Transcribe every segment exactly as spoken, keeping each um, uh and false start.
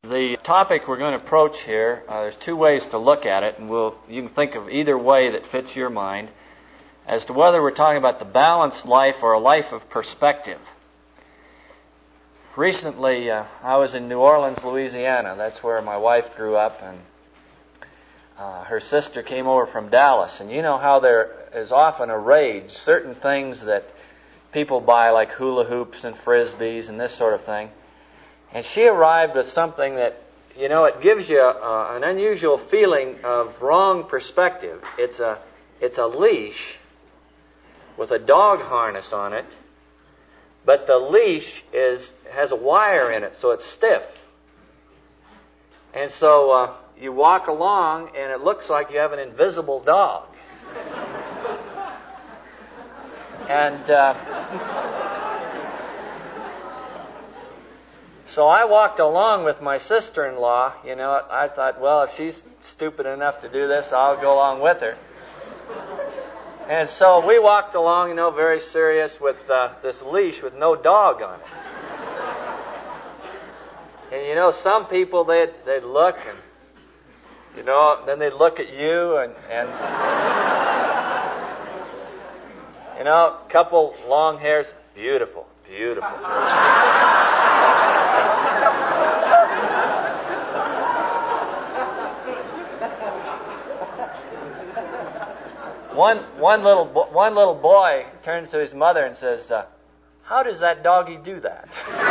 The topic we're going to approach here, uh, there's two ways to look at it, and we'll you can think of either way that fits your mind as to whether we're talking about the balanced life or a life of perspective. Recently, uh, I was in New Orleans, Louisiana. That's where my wife grew up, and uh, her sister came over from Dallas. And you know how there is often a rage, certain things that people buy, like hula hoops and frisbees and this sort of thing. And she arrived with something that, you know, it gives you uh, an unusual feeling of wrong perspective. It's a, it's a leash with a dog harness on it, but the leash is has a wire in it, so it's stiff. And so uh, you walk along, and it looks like you have an invisible dog. and... Uh, So I walked along with my sister-in-law. You know, I thought, well, if she's stupid enough to do this, I'll go along with her. And so we walked along, you know, very serious with uh, this leash with no dog on it. And, you know, some people, they'd, they'd look and, you know, then they'd look at you and, and you know, a couple long hairs, beautiful, beautiful. One one little bo- one little boy turns to his mother and says, uh, "How does that doggy do that?"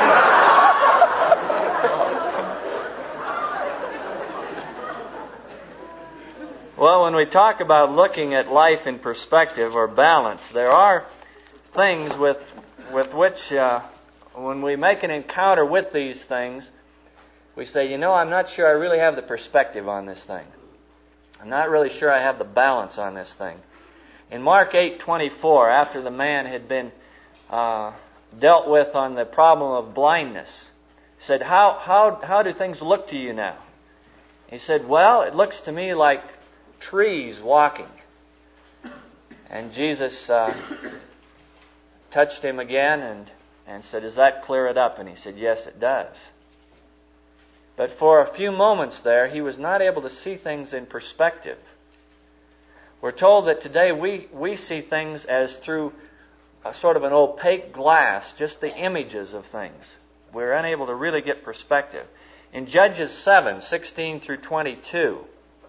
Well, when we talk about looking at life in perspective or balance, there are things with with which, uh, when we make an encounter with these things, we say, "You know, I'm not sure I really have the perspective on this thing. I'm not really sure I have the balance on this thing." In Mark eight twenty-four, after the man had been uh, dealt with on the problem of blindness, he said, how, how, how do things look to you now? He said, "Well, it looks to me like trees walking." And Jesus uh, touched him again and, and said, "Does that clear it up?" And he said, "Yes, it does." But for a few moments there, he was not able to see things in perspective. We're told that today we, we see things as through a sort of an opaque glass, just the images of things. We're unable to really get perspective. In Judges seven, sixteen through twenty-two,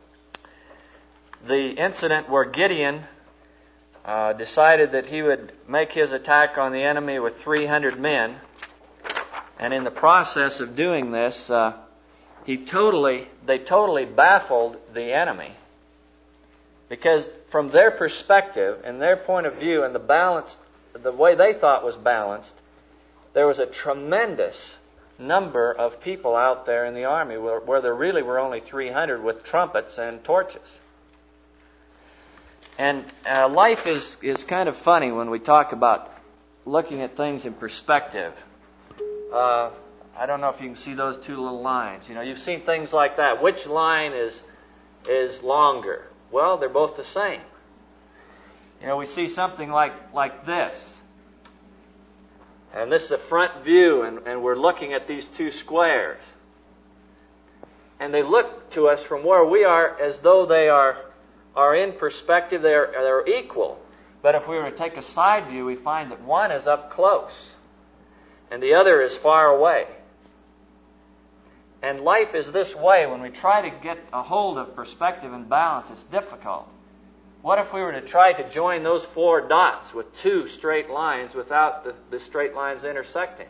the incident where Gideon uh, decided that he would make his attack on the enemy with three hundred men, and in the process of doing this, uh, he totally, they totally baffled the enemy. Because from their perspective and their point of view and the balance, the way they thought was balanced, there was a tremendous number of people out there in the army where, where there really were only three hundred with trumpets and torches. And uh, life is, is kind of funny when we talk about looking at things in perspective. Uh, I don't know if you can see those two little lines. You know, you've seen things like that. Which line is is longer? Well, they're both the same. You know, we see something like, like this. And this is a front view, and, and we're looking at these two squares. And they look to us from where we are as though they are, are in perspective, they're, they're equal. But if we were to take a side view, we find that one is up close, and the other is far away. And life is this way. When we try to get a hold of perspective and balance, it's difficult. What if we were to try to join those four dots with two straight lines without the, the straight lines intersecting?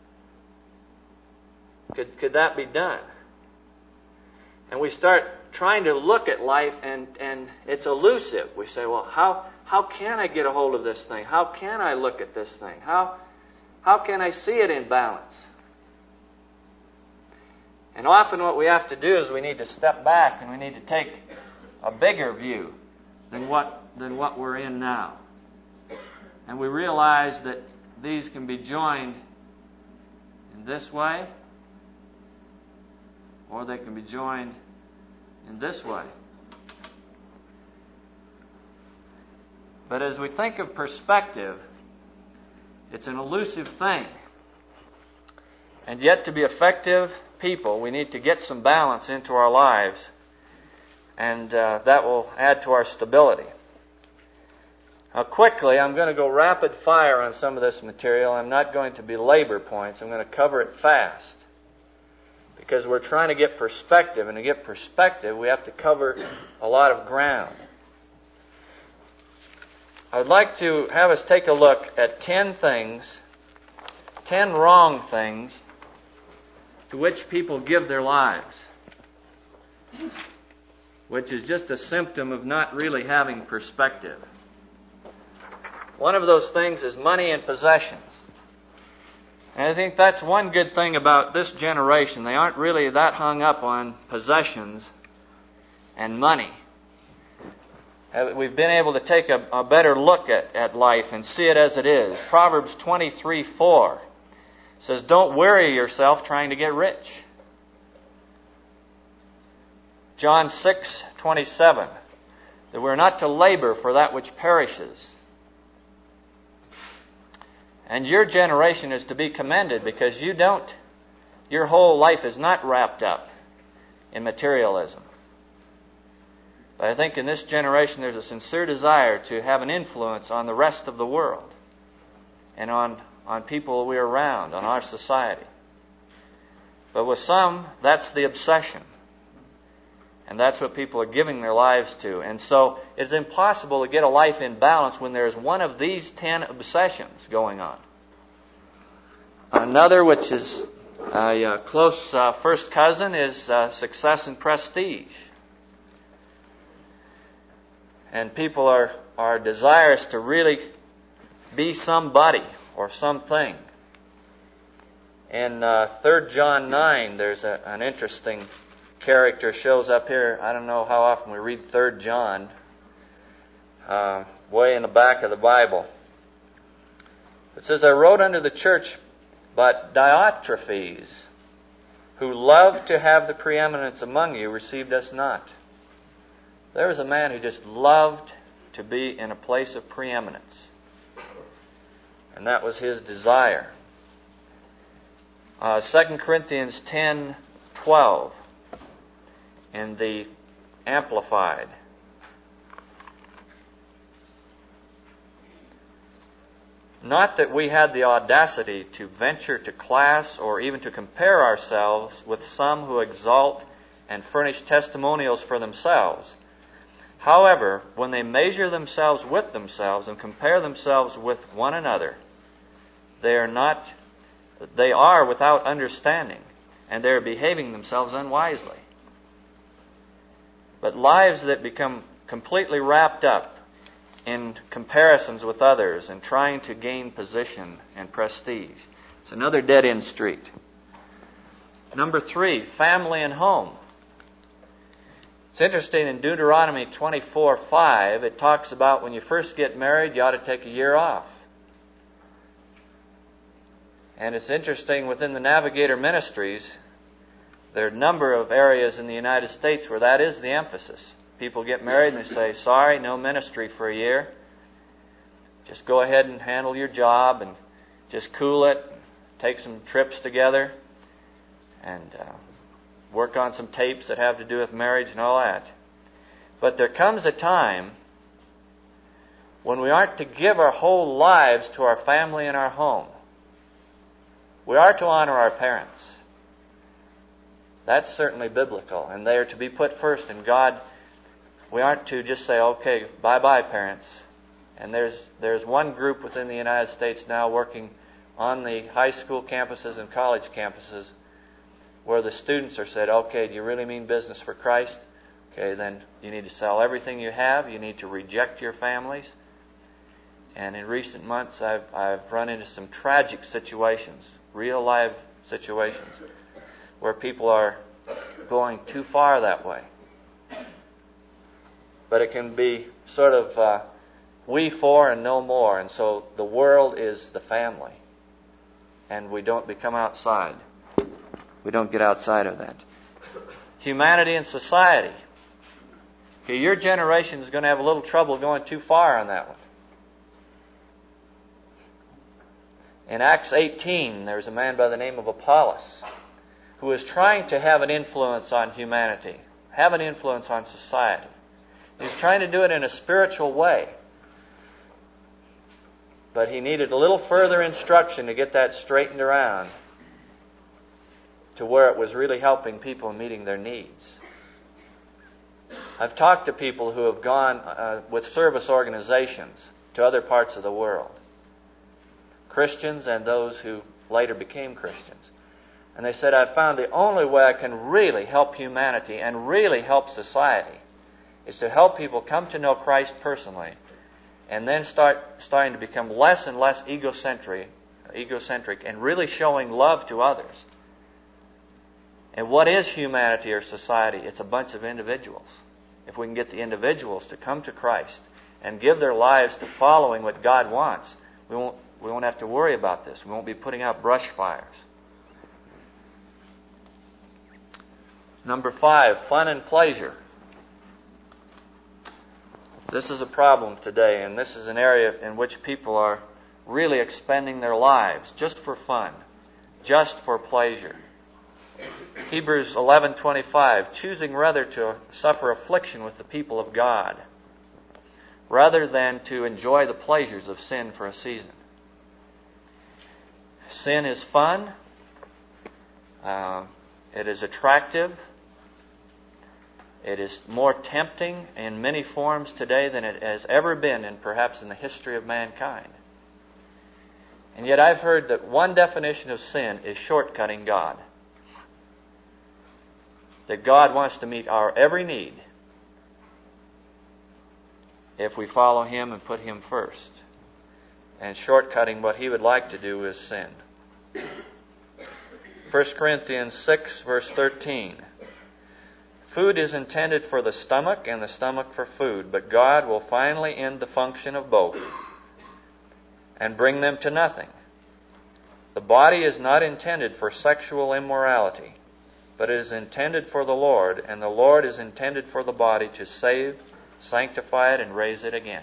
Could, could that be done? And we start trying to look at life, and, and it's elusive. We say, well, how, how can I get a hold of this thing? How can I look at this thing? How, how can I see it in balance? And often what we have to do is we need to step back and we need to take a bigger view than what than what we're in now. And we realize that these can be joined in this way, or they can be joined in this way. But as we think of perspective, it's an elusive thing. And yet to be effective people, we need to get some balance into our lives, and uh, that will add to our stability. Now, quickly, I'm going to go rapid fire on some of this material. I'm not going to belabor points. I'm going to cover it fast, because we're trying to get perspective, and to get perspective, we have to cover a lot of ground. I'd like to have us take a look at ten things, ten wrong things to which people give their lives, which is just a symptom of not really having perspective. One of those things is money and possessions. And I think that's one good thing about this generation. They aren't really that hung up on possessions and money. We've been able to take a, a better look at, at life and see it as it is. Proverbs twenty-three four says, "Don't worry yourself trying to get rich." John six twenty-seven, that we're not to labor for that which perishes. And your generation is to be commended, because you don't, your whole life is not wrapped up in materialism. But I think in this generation there's a sincere desire to have an influence on the rest of the world and on, on people we're around, on our society. But with some, that's the obsession. And that's what people are giving their lives to. And so it's impossible to get a life in balance when there's one of these ten obsessions going on. Another, which is a uh, close uh, first cousin, is uh, success and prestige. And people are, are desirous to really be somebody or something. In uh, Third John nine, there's a, an interesting character shows up here. I don't know how often we read Third John, uh, way in the back of the Bible. It says, "I wrote unto the church, but Diotrephes, who loved to have the preeminence among you, received us not." There was a man who just loved to be in a place of preeminence. And that was his desire. Uh, Second Corinthians ten twelve in the Amplified. "Not that we had the audacity to venture to class or even to compare ourselves with some who exalt and furnish testimonials for themselves. However, when they measure themselves with themselves and compare themselves with one another, they are not, they are without understanding, and they are behaving themselves unwisely." But lives that become completely wrapped up in comparisons with others and trying to gain position and prestige, it's another dead-end street. Number three, family and home. It's interesting, in Deuteronomy twenty-four five, it talks about when you first get married, you ought to take a year off. And it's interesting, within the Navigator Ministries, there are a number of areas in the United States where that is the emphasis. People get married and they say, "Sorry, no ministry for a year. Just go ahead and handle your job and just cool it, take some trips together, and uh, work on some tapes that have to do with marriage and all that." But there comes a time when we aren't to give our whole lives to our family and our home. We are to honor our parents. That's certainly biblical, and they are to be put first. And God, we aren't to just say, "Okay, bye-bye, parents." And there's there's one group within the United States now working on the high school campuses and college campuses where the students are said, "Okay, do you really mean business for Christ? Okay, then you need to sell everything you have. You need to reject your families." And in recent months, I've I've run into some tragic situations, real live situations, where people are going too far that way. But it can be sort of uh, we for and no more, and so the world is the family, and we don't become outside. We don't get outside of that. Humanity and society. Okay, your generation is going to have a little trouble going too far on that one. In Acts eighteen, there's a man by the name of Apollos. who is trying to have an influence on humanity, have an influence on society. He's trying to do it in a spiritual way. But he needed a little further instruction to get that straightened around to where it was really helping people and meeting their needs. I've talked to people who have gone uh, with service organizations to other parts of the world, Christians and those who later became Christians. And they said, I've found the only way I can really help humanity and really help society is to help people come to know Christ personally and then start starting to become less and less egocentric, egocentric and really showing love to others. And what is humanity or society? It's a bunch of individuals. If we can get the individuals to come to Christ and give their lives to following what God wants, we won't, we won't have to worry about this. We won't be putting out brush fires. Number five, fun and pleasure. This is a problem today, and this is an area in which people are really expending their lives just for fun, just for pleasure. Hebrews eleven twenty-five, choosing rather to suffer affliction with the people of God, rather than to enjoy the pleasures of sin for a season. Sin is fun. Uh, it is attractive. It is more tempting in many forms today than it has ever been, and perhaps in the history of mankind. And yet I've heard that one definition of sin is shortcutting God. That God wants to meet our every need if we follow Him and put Him first. And shortcutting what He would like to do is sin. First Corinthians six, verse thirteen. Food is intended for the stomach and the stomach for food, but God will finally end the function of both and bring them to nothing. The body is not intended for sexual immorality, but it is intended for the Lord, and the Lord is intended for the body to save, sanctify it, and raise it again.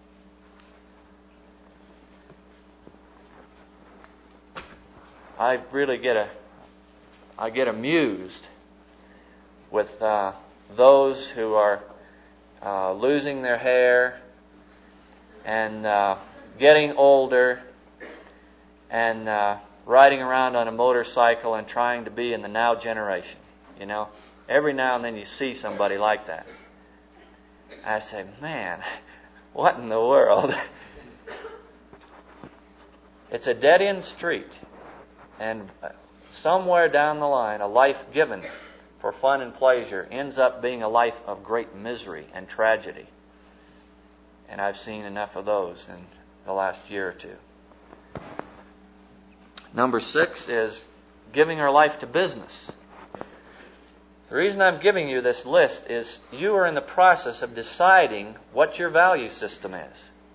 I really get a, I get amused with uh, those who are uh, losing their hair and uh, getting older and uh, riding around on a motorcycle and trying to be in the now generation. You know, every now and then you see somebody like that. I say, man, what in the world? It's a dead-end street, and somewhere down the line, a life given for fun and pleasure ends up being a life of great misery and tragedy. And I've seen enough of those in the last year or two. Number six is giving our life to business. The reason I'm giving you this list is you are in the process of deciding what your value system is.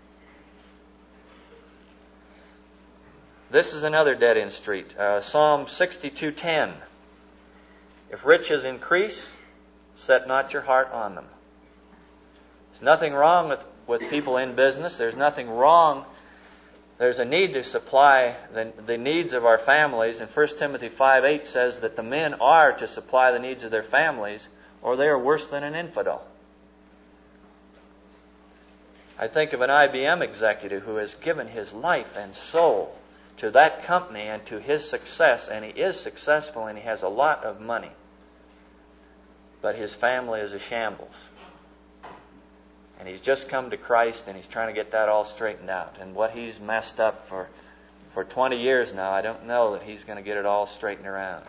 This is another dead-end street. Uh, Psalm sixty-two ten. If riches increase, set not your heart on them. There's nothing wrong with, with people in business. There's nothing wrong. There's a need to supply the, the needs of our families. And First Timothy five eight says that the men are to supply the needs of their families, or they are worse than an infidel. I think of an I B M executive who has given his life and soul to that company and to his success, and he is successful and he has a lot of money. But his family is a shambles. And he's just come to Christ and he's trying to get that all straightened out. And what he's messed up for, for twenty years now, I don't know that he's going to get it all straightened around.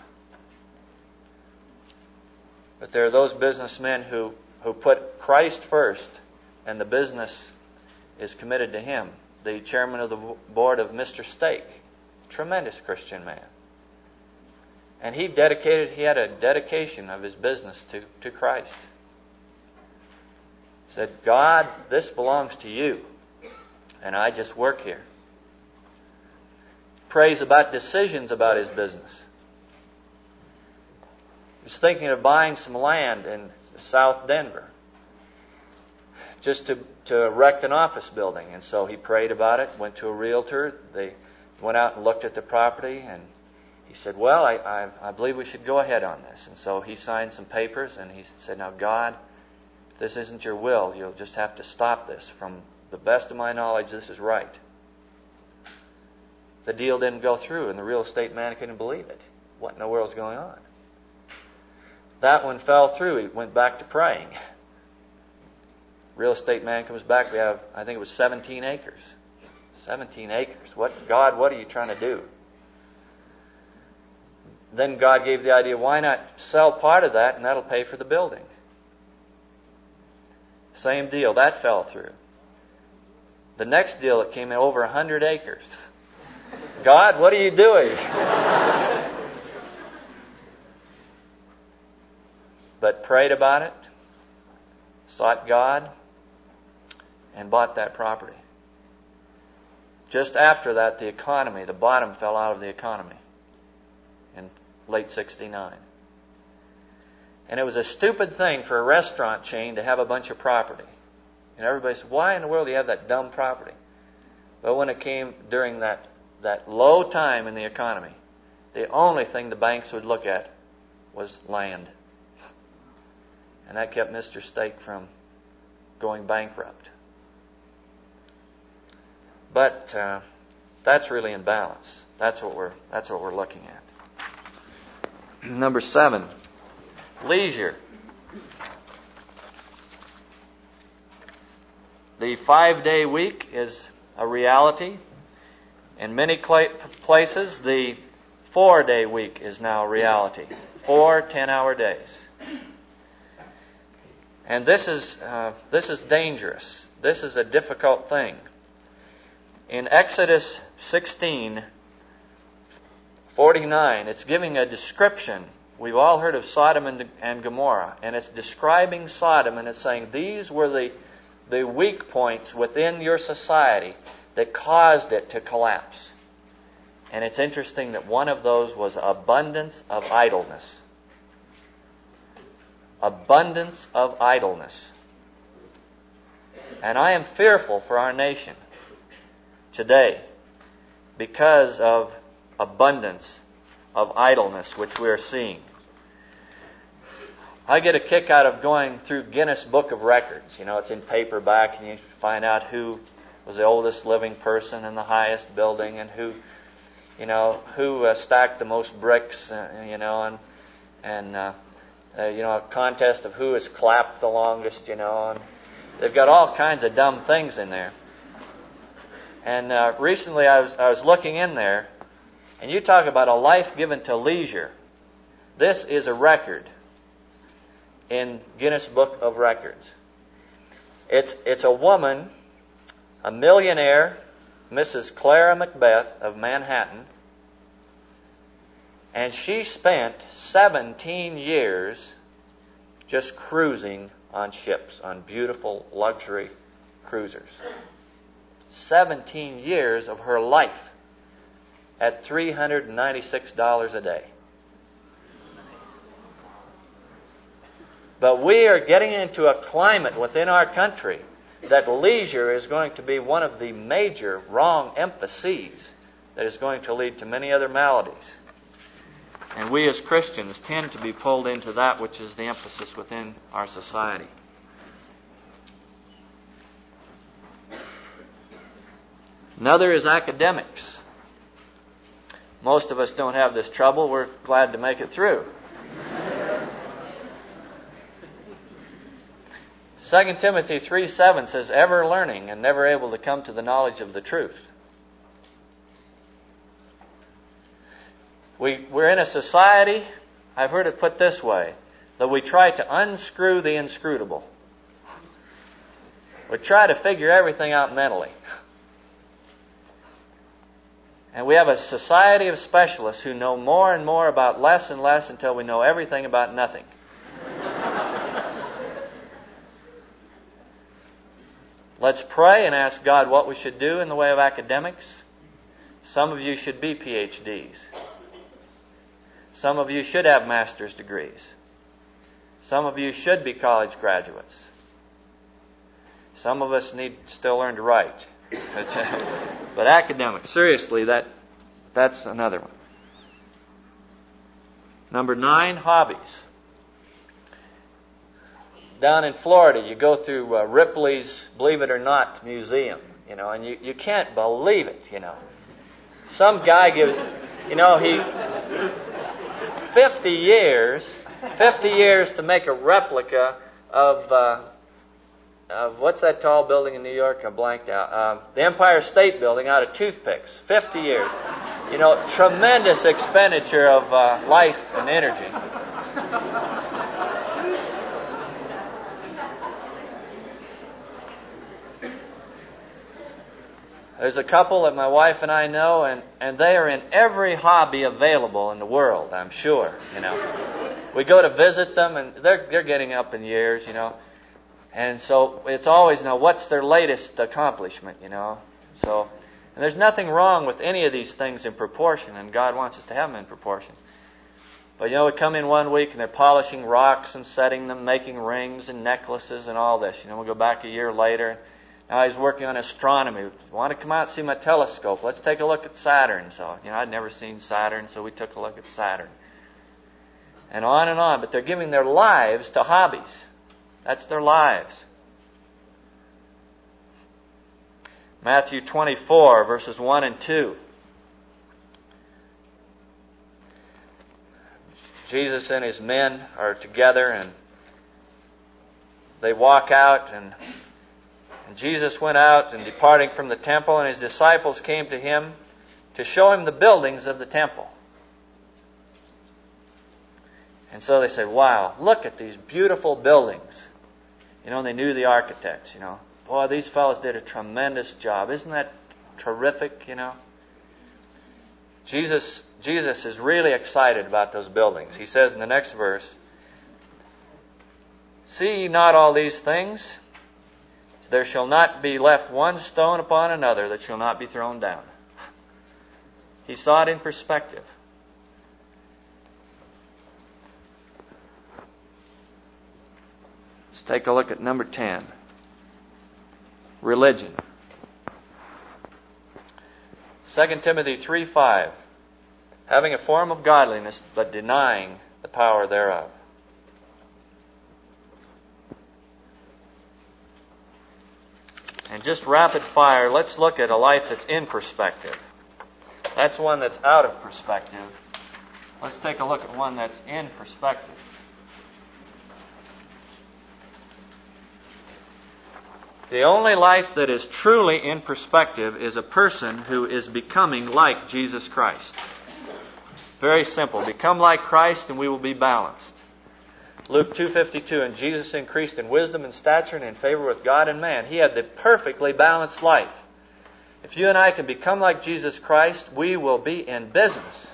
But there are those businessmen who, who put Christ first and the business is committed to him. The chairman of the board of Mister Steak, tremendous Christian man. And he dedicated, he had a dedication of his business to, to Christ. He said, God, this belongs to you, and I just work here. Prays about decisions about his business. He was thinking of buying some land in South Denver, just to, to erect an office building. And so he prayed about it, went to a realtor. They went out and looked at the property, and he said, well, I, I, I believe we should go ahead on this. And so he signed some papers, and he said, now, God, if this isn't your will, you'll just have to stop this. From the best of my knowledge, this is right. The deal didn't go through, and the real estate man couldn't believe it. What in the world's going on? That one fell through. He went back to praying. Real estate man comes back. We have, I think it was seventeen acres. seventeen acres. What, God, what are you trying to do? Then God gave the idea, why not sell part of that, and that'll pay for the building? Same deal. That fell through. The next deal, it came in over one hundred acres. God, what are you doing? But prayed about it, sought God, and bought that property. Just after that, the economy, the bottom fell out of the economy in late sixty-nine. And it was a stupid thing for a restaurant chain to have a bunch of property. And everybody said, why in the world do you have that dumb property? But when it came during that, that low time in the economy, the only thing the banks would look at was land. And that kept Mister Steak from going bankrupt. But uh, that's really in balance. That's what we're that's what we're looking at. Number seven, leisure. The five-day week is a reality. In many places, the four-day week is now a reality. Four ten-hour days. And this is uh, this is dangerous. This is a difficult thing. In Exodus sixteen forty-nine, it's giving a description. We've all heard of Sodom and, and Gomorrah, and it's describing Sodom, and it's saying these were the the weak points within your society that caused it to collapse. And it's interesting that one of those was abundance of idleness. Abundance of idleness. And I am fearful for our nation today because of abundance of idleness which we are seeing. I get a kick out of going through Guinness Book of Records. You know, it's in paperback, and you find out who was the oldest living person in the highest building, and who, you know, who uh, stacked the most bricks, uh, you know, and and uh, uh, you know, a contest of who has clapped the longest, you know, and they've got all kinds of dumb things in there. And uh, recently, I was I was looking in there, and you talk about a life given to leisure. This is a record in Guinness Book of Records. It's it's a woman, a millionaire, Missus Clara Macbeth of Manhattan, and she spent seventeen years just cruising on ships, on beautiful luxury cruisers. seventeen years of her life at three hundred ninety-six dollars a day. But we are getting into a climate within our country that leisure is going to be one of the major wrong emphases that is going to lead to many other maladies. And we as Christians tend to be pulled into that which is the emphasis within our society. Another is academics. Most of us don't have this trouble. We're glad to make it through. Second Timothy three seven says, ever learning and never able to come to the knowledge of the truth. We, we're in a society, I've heard it put this way, that we try to unscrew the inscrutable. We try to figure everything out mentally. And we have a society of specialists who know more and more about less and less until we know everything about nothing. Let's pray and ask God what we should do in the way of academics. Some of you should be P H Ds. Some of you should have master's degrees. Some of you should be college graduates. Some of us need to still learn to write. But, uh, but academics, seriously, that that's another one. Number nine, hobbies. Down in Florida, you go through uh, Ripley's Believe It or Not Museum, you know, and you, you can't believe it, you know. Some guy gives, you know, he, fifty years, fifty years to make a replica of, uh, of what's that tall building in New York? I blanked out. Uh, the Empire State Building out of toothpicks. fifty years. You know, tremendous expenditure of uh, life and energy. There's a couple that my wife and I know, and, and they are in every hobby available in the world, I'm sure, you know. We go to visit them, and they're they're getting up in years, you know. And so it's always, now, what's their latest accomplishment, you know. So, and there's nothing wrong with any of these things in proportion, and God wants us to have them in proportion. But, you know, we come in one week, and they're polishing rocks and setting them, making rings and necklaces and all this. You know, we go back a year later. Now he's working on astronomy. Want to come out and see my telescope? Let's take a look at Saturn. So, you know, I'd never seen Saturn, so we took a look at Saturn. And on and on. But they're giving their lives to hobbies. That's their lives. Matthew twenty-four, verses one and two. Jesus and his men are together, and they walk out, and And Jesus went out, and departing from the temple, and his disciples came to him to show him the buildings of the temple. And so they said, wow, look at these beautiful buildings. You know, and they knew the architects, you know. Boy, these fellows did a tremendous job. Isn't that terrific, you know? Jesus, Jesus is really excited about those buildings. He says in the next verse, see ye not all these things? There shall not be left one stone upon another that shall not be thrown down. He saw it in perspective. Let's take a look at number ten. Religion. Second Timothy three five. Having a form of godliness, but denying the power thereof. And just rapid fire, let's look at a life that's in perspective. That's one that's out of perspective. Let's take a look at one that's in perspective. The only life that is truly in perspective is a person who is becoming like Jesus Christ. Very simple. Become like Christ and we will be balanced. Luke two fifty-two, and Jesus increased in wisdom and stature and in favor with God and man. He had the perfectly balanced life. If you and I can become like Jesus Christ, we will be in business.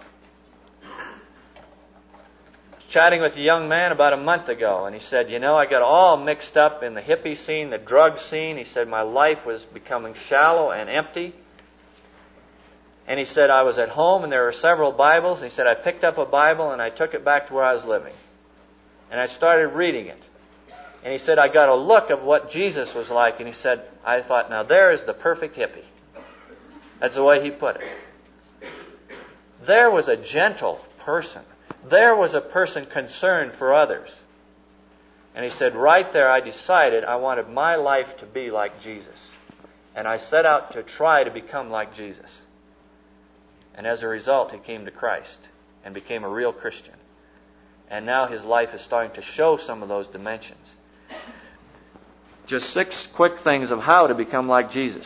Chatting with a young man about a month ago, and he said, you know, I got all mixed up in the hippie scene, the drug scene. He said, my life was becoming shallow and empty. And he said, I was at home and there were several Bibles. And he said, I picked up a Bible and I took it back to where I was living. And I started reading it. And he said, I got a look of what Jesus was like. And he said, I thought, now there is the perfect hippie. That's the way he put it. There was a gentle person. There was a person concerned for others. And he said, right there I decided I wanted my life to be like Jesus. And I set out to try to become like Jesus. And as a result, he came to Christ and became a real Christian. And now his life is starting to show some of those dimensions. Just six quick things of how to become like Jesus.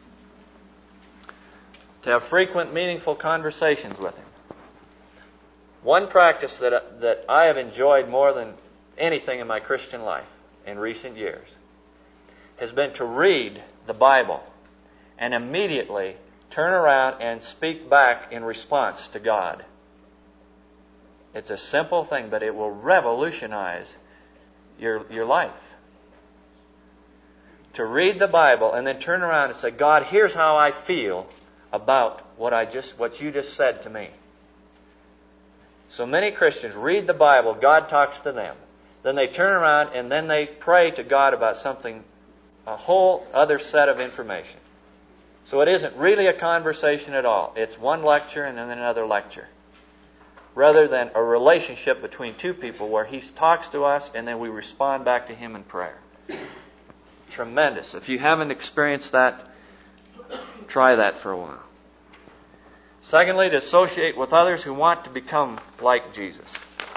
To have frequent, meaningful conversations with him. One practice that, that I have enjoyed more than anything in my Christian life in recent years has been to read the Bible and immediately turn around and speak back in response to God. It's a simple thing, but it will revolutionize your, your life. To read the Bible and then turn around and say, God, here's how I feel about what I just what you just said to me. So many Christians read the Bible, God talks to them. Then they turn around and then they pray to God about something, a whole other set of information. So it isn't really a conversation at all. It's one lecture and then another lecture. rather than a relationship between two people where He talks to us and then we respond back to Him in prayer. Tremendous. If you haven't experienced that, try that for a while. Secondly, to associate with others who want to become like Jesus.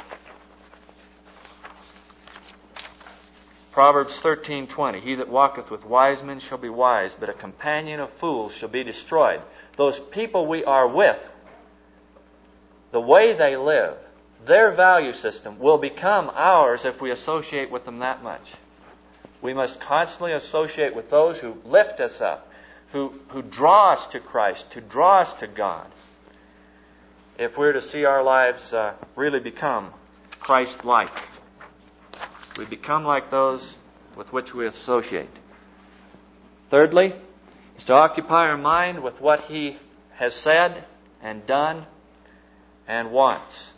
Proverbs thirteen twenty, He that walketh with wise men shall be wise, but a companion of fools shall be destroyed. Those people we are with, the way they live, their value system will become ours if we associate with them that much. We must constantly associate with those who lift us up, who, who draw us to Christ, who draw us to God, if we're to see our lives uh, really become Christ-like. We become like those with which we associate. Thirdly, is to occupy our mind with what He has said and done and wants.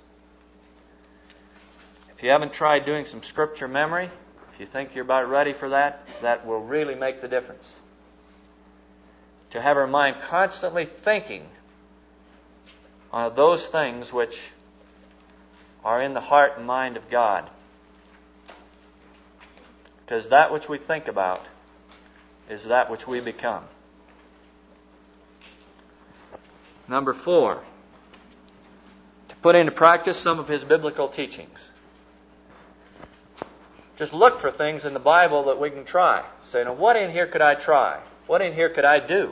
If you haven't tried doing some scripture memory, if you think you're about ready for that, that will really make the difference. To have our mind constantly thinking on those things which are in the heart and mind of God. Because that which we think about is that which we become. Number four, to put into practice some of His biblical teachings. Just look for things in the Bible that we can try. Say, now what in here could I try? What in here could I do?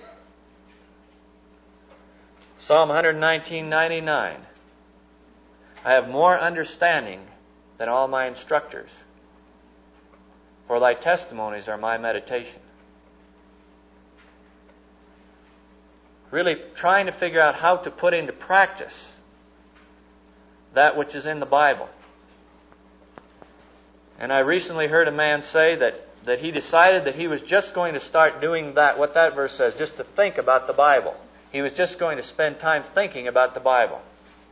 Psalm one nineteen ninety-nine. I have more understanding than all my instructors, for Thy testimonies are my meditation. Really trying to figure out how to put into practice that which is in the Bible. And I recently heard a man say that, that he decided that he was just going to start doing that, what that verse says, just to think about the Bible. He was just going to spend time thinking about the Bible.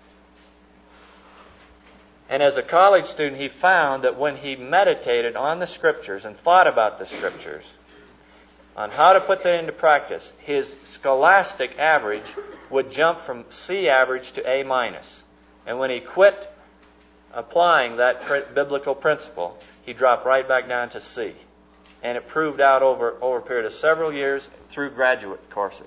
And as a college student, he found that when he meditated on the Scriptures and thought about the Scriptures, on how to put that into practice, his scholastic average would jump from C average to A minus. And when he quit applying that biblical principle, he dropped right back down to C. And it proved out over, over a period of several years through graduate courses.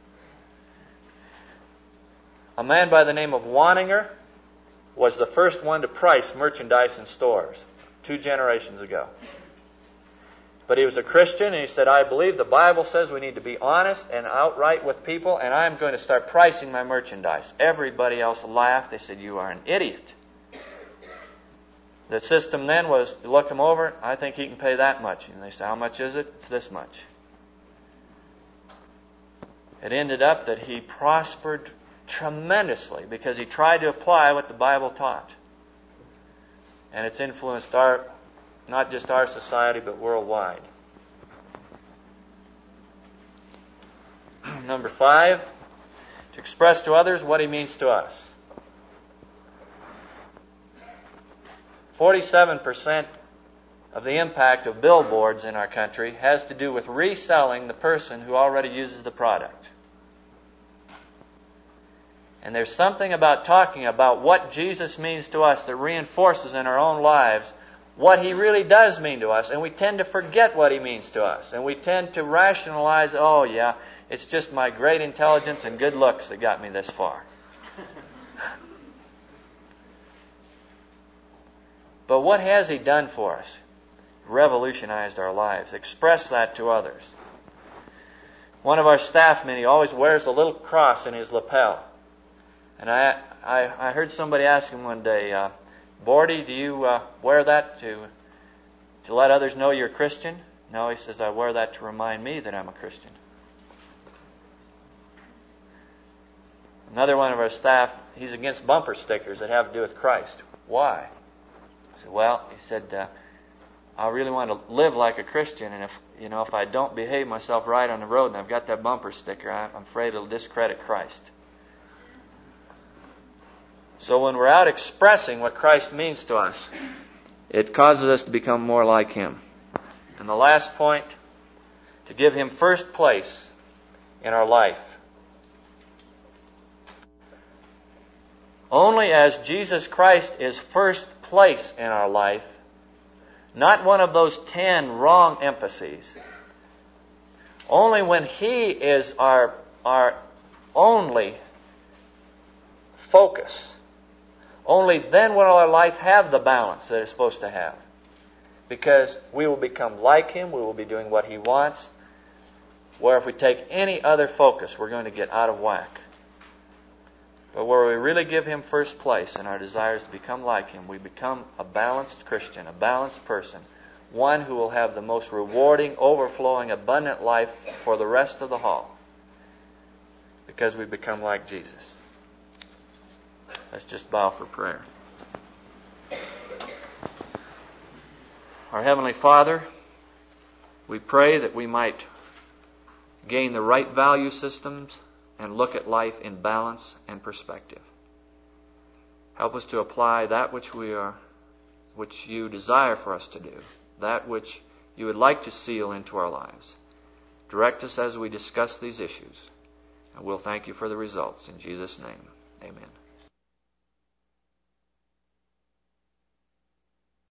A man by the name of Wanninger was the first one to price merchandise in stores two generations ago. But he was a Christian, and he said, I believe the Bible says we need to be honest and outright with people, and I'm going to start pricing my merchandise. Everybody else laughed. They said, you are an idiot. The system then was to look him over. I think he can pay that much. And they said, how much is it? It's this much. It ended up that he prospered tremendously because he tried to apply what the Bible taught. And it's influenced our, not just our society, but worldwide. Number five, to express to others what He means to us. forty-seven percent of the impact of billboards in our country has to do with reselling the person who already uses the product. And there's something about talking about what Jesus means to us that reinforces in our own lives what He really does mean to us. And we tend to forget what He means to us. And we tend to rationalize, oh yeah, it's just my great intelligence and good looks that got me this far. But what has He done for us? Revolutionized our lives. Express that to others. One of our staff men, he always wears a little cross in his lapel. And I I, I heard somebody ask him one day, uh, Bordy, do you uh, wear that to to let others know you're a Christian? No, he says, I wear that to remind me that I'm a Christian. Another one of our staff, he's against bumper stickers that have to do with Christ. Why? I said, well, he said, uh, I really want to live like a Christian, and if you know if I don't behave myself right on the road and I've got that bumper sticker, I'm afraid it'll discredit Christ. So when we're out expressing what Christ means to us, it causes us to become more like Him. And the last point, to give Him first place in our life. Only as Jesus Christ is first place in our life, not one of those ten wrong emphases. Only when He is our, our only focus, only then will our life have the balance that it's supposed to have. Because we will become like Him, we will be doing what He wants, where if we take any other focus, we're going to get out of whack. But where we really give Him first place in our desires to become like Him, we become a balanced Christian, a balanced person, one who will have the most rewarding, overflowing, abundant life for the rest of the haul, because we become like Jesus. Let's just bow for prayer. Our Heavenly Father, we pray that we might gain the right value systems and look at life in balance and perspective. Help us to apply that which we are, which You desire for us to do, that which You would like to seal into our lives. Direct us as we discuss these issues, and we'll thank You for the results. In Jesus' name, amen.